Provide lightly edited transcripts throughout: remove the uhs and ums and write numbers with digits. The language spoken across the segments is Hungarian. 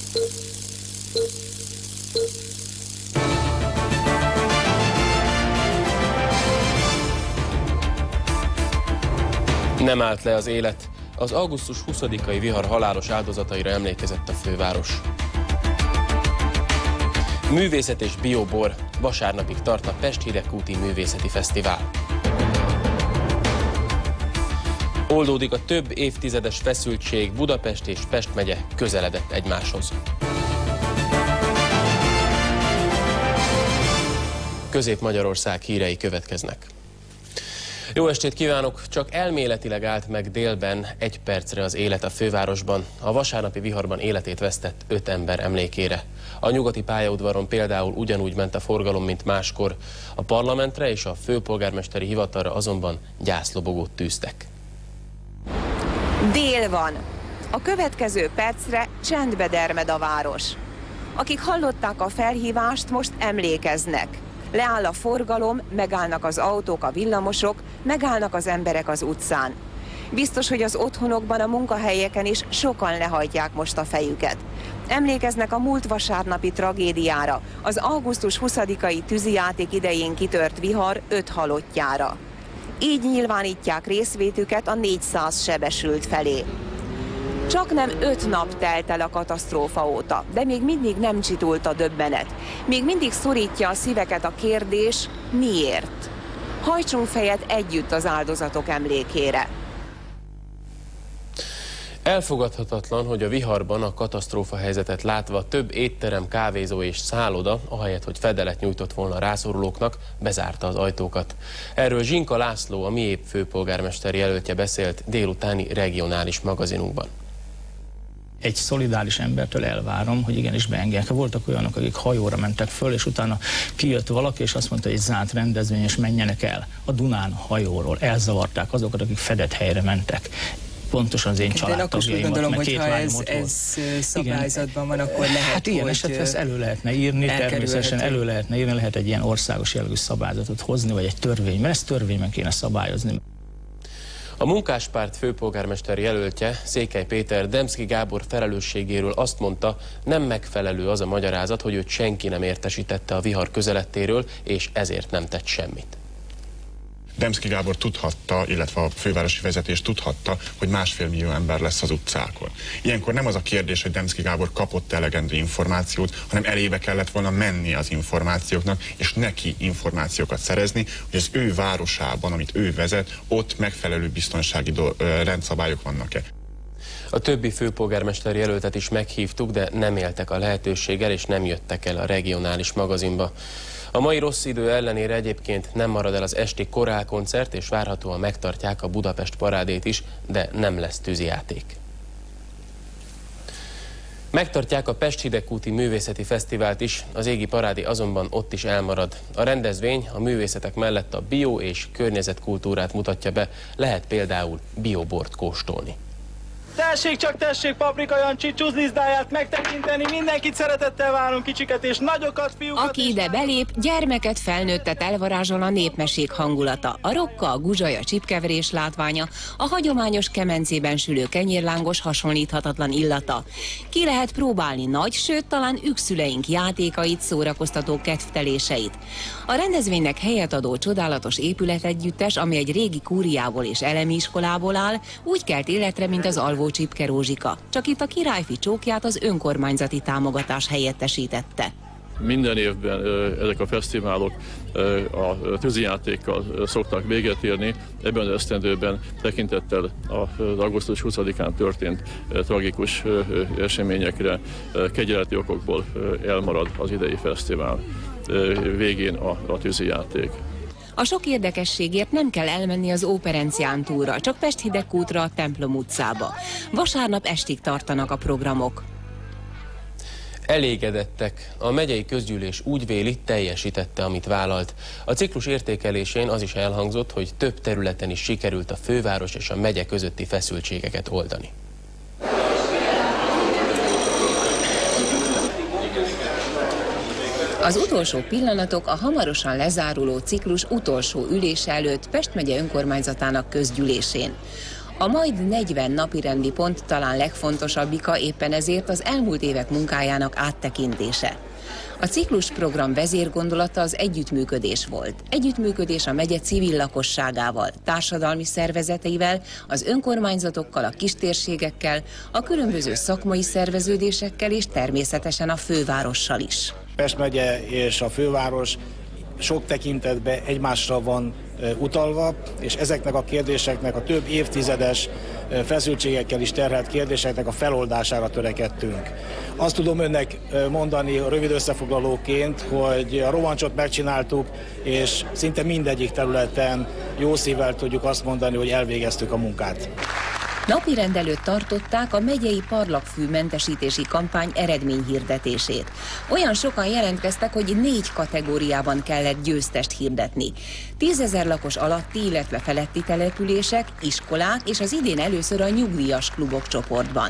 Nem állt le az élet. Az augusztus 20-ai vihar halálos áldozataira emlékezett a főváros. Művészet és biobor. Vasárnapig tart a Pest-Hidegkúti Művészeti Fesztivál. Oldódik a több évtizedes feszültség, Budapest és Pest megye közeledett egymáshoz. Közép-Magyarország hírei következnek. Jó estét kívánok! Csak elméletileg állt meg délben 1 percre az élet a fővárosban. A vasárnapi viharban életét vesztett 5 ember emlékére. A nyugati pályaudvaron például ugyanúgy ment a forgalom, mint máskor. A parlamentre és a főpolgármesteri hivatalra azonban gyászlobogót tűztek. Dél van. A következő percre csendbe dermed a város. Akik hallották a felhívást, most emlékeznek. Leáll a forgalom, megállnak az autók, a villamosok, megállnak az emberek az utcán. Biztos, hogy az otthonokban, a munkahelyeken is sokan lehajtják most a fejüket. Emlékeznek a múlt vasárnapi tragédiára, az augusztus 20-ai tűzijáték idején kitört vihar 5 halottjára. Így nyilvánítják részvétüket a 400 sebesült felé. Csaknem 5 nap telt el a katasztrófa óta, de még mindig nem csitult a döbbenet. Még mindig szorítja a szíveket a kérdés, miért? Hajtsunk fejet együtt az áldozatok emlékére. Elfogadhatatlan, hogy a viharban a katasztrófa helyzetet látva több étterem, kávézó és szálloda, ahelyett, hogy fedelet nyújtott volna a rászorulóknak, bezárta az ajtókat. Erről Zsinka László, a MIÉP főpolgármester jelöltje beszélt délutáni regionális magazinunkban. Egy szolidáris embertől elvárom, hogy igenis beengedjenek. Voltak olyanok, akik hajóra mentek föl, és utána kijött valaki, és azt mondta, hogy egy zárt rendezvény, és menjenek el. A Dunán hajóról elzavarták azokat, akik fedett helyre mentek. Pontosan az én családtagjaimat, gondolom, hogy ha ez szabályzatban van, akkor lehet, hát ilyen esetben ezt elő lehetne írni, természetesen elő lehetne írni, lehet egy ilyen országos jellegű szabályzatot hozni, vagy egy törvény, mert ezt törvényben kéne szabályozni. A Munkáspárt főpolgármester jelöltje, Székely Péter Demszky Gábor felelősségéről azt mondta, nem megfelelő az a magyarázat, hogy őt senki nem értesítette a vihar közelettéről, és ezért nem tett semmit. Demszky Gábor tudhatta, illetve a fővárosi vezetés tudhatta, hogy 1,5 millió ember lesz az utcákon. Ilyenkor nem az a kérdés, hogy Demszky Gábor kapott elegendő információt, hanem elébe kellett volna menni az információknak, és neki információkat szerezni, hogy az ő városában, amit ő vezet, ott megfelelő biztonsági rendszabályok vannak-e. A többi főpolgármester jelöltet is meghívtuk, de nem éltek a lehetőséggel, és nem jöttek el a regionális magazinba. A mai rossz idő ellenére egyébként nem marad el az esti korálkoncert, és várhatóan megtartják a Budapest parádét is, de nem lesz tűzijáték. Megtartják a Pest-Hidegkúti Művészeti Fesztivált is, az égi parádé azonban ott is elmarad. A rendezvény a művészetek mellett a bio- és környezetkultúrát mutatja be, lehet például biobort kóstolni. Tessék csak tessék Paprika Jancsi csuzlizdáját megtekinteni, mindenkit szeretettel várunk, kicsiket és nagyokat, fiúkat. Aki ide belép, gyermeket, felnőttet elvarázsol a népmesék hangulata. A rokka, a guzsaja, csipkeverés látványa, a hagyományos kemencében sülő kenyérlángos hasonlíthatatlan illata. Ki lehet próbálni nagy, sőt talán ükszüleink játékait, szórakoztató kedvteléseit. A rendezvénynek helyet adó csodálatos épületegyüttes, ami egy régi kúriából és elemi iskolából áll, úgy kelt életre, mint az alvó Csipke Rózsika. Csak itt a királyfi csókját az önkormányzati támogatás helyettesítette. Minden évben ezek a fesztiválok a tűzijátékkal szoktak véget érni. Ebben az esztendőben tekintettel az augusztus 20-án történt tragikus eseményekre kegyeleti okokból elmarad az idei fesztivál. Végén a tűzijáték. A sok érdekességért nem kell elmenni az Óperencián túlra, csak Pest-Hidegkútra, a Templom utcába. Vasárnap estig tartanak a programok. Elégedettek. A megyei közgyűlés úgy véli, teljesítette, amit vállalt. A ciklus értékelésén az is elhangzott, hogy több területen is sikerült a főváros és a megye közötti feszültségeket oldani. Az utolsó pillanatok a hamarosan lezáruló ciklus utolsó ülése előtt Pest megye önkormányzatának közgyűlésén. A majd 40 napirendi pont talán legfontosabbika éppen ezért az elmúlt évek munkájának áttekintése. A ciklusprogram vezérgondolata az együttműködés volt. Együttműködés a megye civil lakosságával, társadalmi szervezeteivel, az önkormányzatokkal, a kistérségekkel, a különböző szakmai szerveződésekkel és természetesen a fővárossal is. Pest megye és a főváros sok tekintetben egymásra van utalva, és ezeknek a kérdéseknek, a több évtizedes feszültségekkel is terhelt kérdéseknek a feloldására törekedtünk. Azt tudom önnek mondani rövid összefoglalóként, hogy a romancsot megcsináltuk, és szinte mindegyik területen jó szívvel tudjuk azt mondani, hogy elvégeztük a munkát. Napirend előtt tartották a megyei parlagfű mentesítési kampány eredményhirdetését. Olyan sokan jelentkeztek, hogy 4 kategóriában kellett győztest hirdetni. 10 000 lakos alatti, illetve feletti települések, iskolák és az idén először a nyugdíjas klubok csoportban.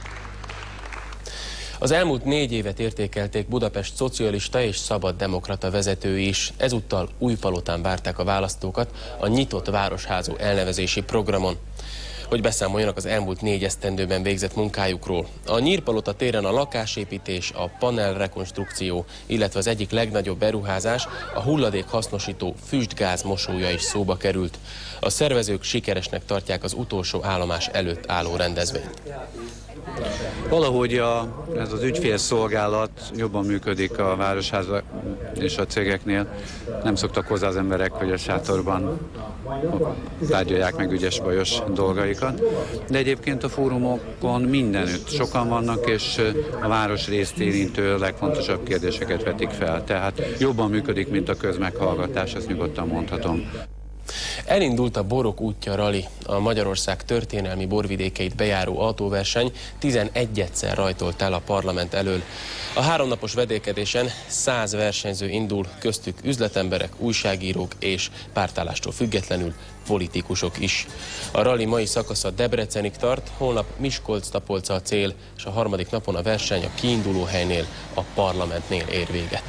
Az elmúlt 4 évet értékelték Budapest szocialista és szabaddemokrata vezetői is. Ezúttal Újpalotán várták a választókat a nyitott városházó elnevezési programon, hogy beszámoljanak az elmúlt 4 esztendőben végzett munkájukról. A Nyírpalota téren a lakásépítés, a panelrekonstrukció, illetve az egyik legnagyobb beruházás, a hulladék hasznosító füstgáz mosója is szóba került. A szervezők sikeresnek tartják az utolsó állomás előtt álló rendezvényt. Valahogy ez az ügyfélszolgálat jobban működik a városháza és a cégeknél. Nem szoktak hozzá az emberek, hogy a sátorban tárgyalják meg ügyes-bajos dolgaikat. De egyébként a fórumokon mindenütt sokan vannak, és a városrészt érintő legfontosabb kérdéseket vetik fel. Tehát jobban működik, mint a közmeghallgatás, ezt nyugodtan mondhatom. Elindult a Borok útja rali, a Magyarország történelmi borvidékeit bejáró autóverseny 11-szer rajtolt el a parlament elől. A 3 napos vedélkedésen 100 versenyző indul, köztük üzletemberek, újságírók és pártállástól függetlenül politikusok is. A rali mai szakasza Debrecenig tart, holnap Miskolc-Tapolca a cél, és a 3. napon a verseny a kiinduló helynél, a parlamentnél ér véget.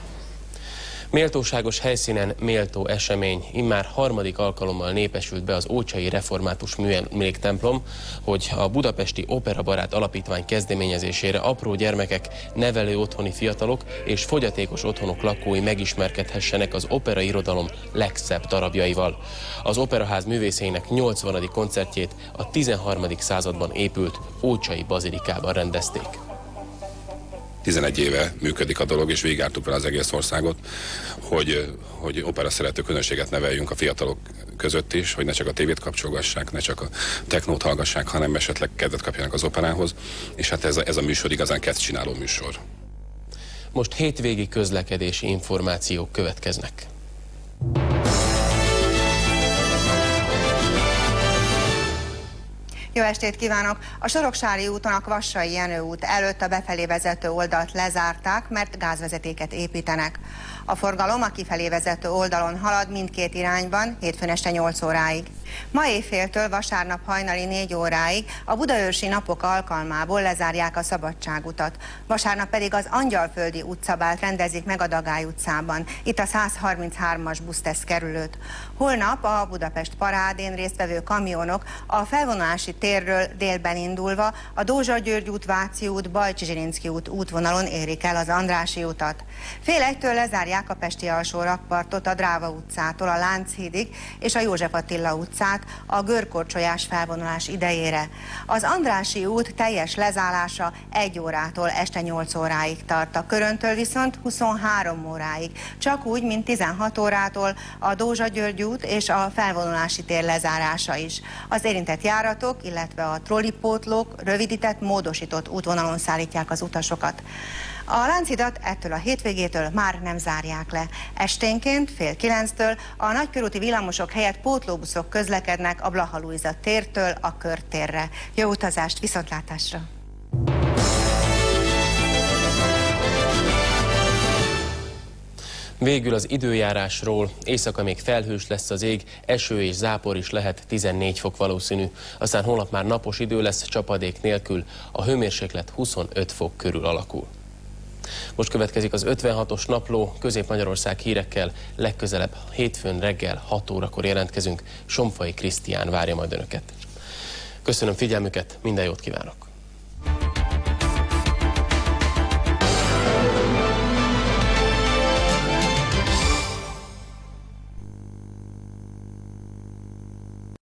Méltóságos helyszínen méltó esemény. Immár 3. alkalommal népesült be az Ócsai Református Műemléktemplom, hogy a Budapesti Operabarát Alapítvány kezdeményezésére apró gyermekek, nevelő otthoni fiatalok és fogyatékos otthonok lakói megismerkedhessenek az operairodalom legszebb darabjaival. Az Operaház művészeinek 80. koncertjét a 13. században épült Ócsai Bazilikában rendezték. 11 éve működik a dolog, és végigjártuk vele az egész országot, hogy opera szerető közönséget neveljünk a fiatalok között is, hogy ne csak a tévét kapcsolgassák, ne csak a technót hallgassák, hanem esetleg kedvet kapjanak az operához, és hát ez a műsor igazán kedvcsináló műsor. Most hétvégi közlekedési információk következnek. Jó estét kívánok! A Soroksári úton a Kvassai Jenő út előtt a befelé vezető oldalt lezárták, mert gázvezetéket építenek. A forgalom a kifelé vezető oldalon halad mindkét irányban, hétfőn este 8 óráig. Ma éjféltől vasárnap hajnali 4 óráig a budaörsi napok alkalmából lezárják a Szabadságutat. Vasárnap pedig az Angyalföldi utcabált rendezik meg a Dagály utcában. Itt a 133-as busztesz kerülőt. Holnap a Budapest parádén résztvevő kamionok a felvonulási térről délben indulva a Dózsa György út, Váci út, Bajcsi Zsirinszky út útvonalon érik el az Andrássy utat. Fél egytől lezárják a pesti alsó rakpartot a Dráva utcától a Lánchídig és a József Attila utcát a görkorcsolyás felvonulás idejére. Az Andrássy út teljes lezárása 1 órától este 8 óráig tart, a Köröntől viszont 23 óráig. Csak úgy, mint 16 órától a Dózsa György út és a felvonulási tér lezárása is. Az érintett járatok, illetve a trollipótlók rövidített, módosított útvonalon szállítják az utasokat. A Lánchidat ettől a hétvégétől már nem zárják le. Esténként fél 9-től a nagykörúti villamosok helyett pótlóbuszok közlekednek a Blaha Lujza tértől a Körtérre. Jó utazást, viszontlátásra! Végül az időjárásról. Éjszaka még felhős lesz az ég, eső és zápor is lehet, 14 fok valószínű. Aztán holnap már napos idő lesz, csapadék nélkül, a hőmérséklet 25 fok körül alakul. Most következik az 56-os napló, Közép-Magyarország hírekkel, legközelebb hétfőn reggel 6 órakor jelentkezünk, Somfai Krisztián várja majd önöket. Köszönöm figyelmüket, minden jót kívánok!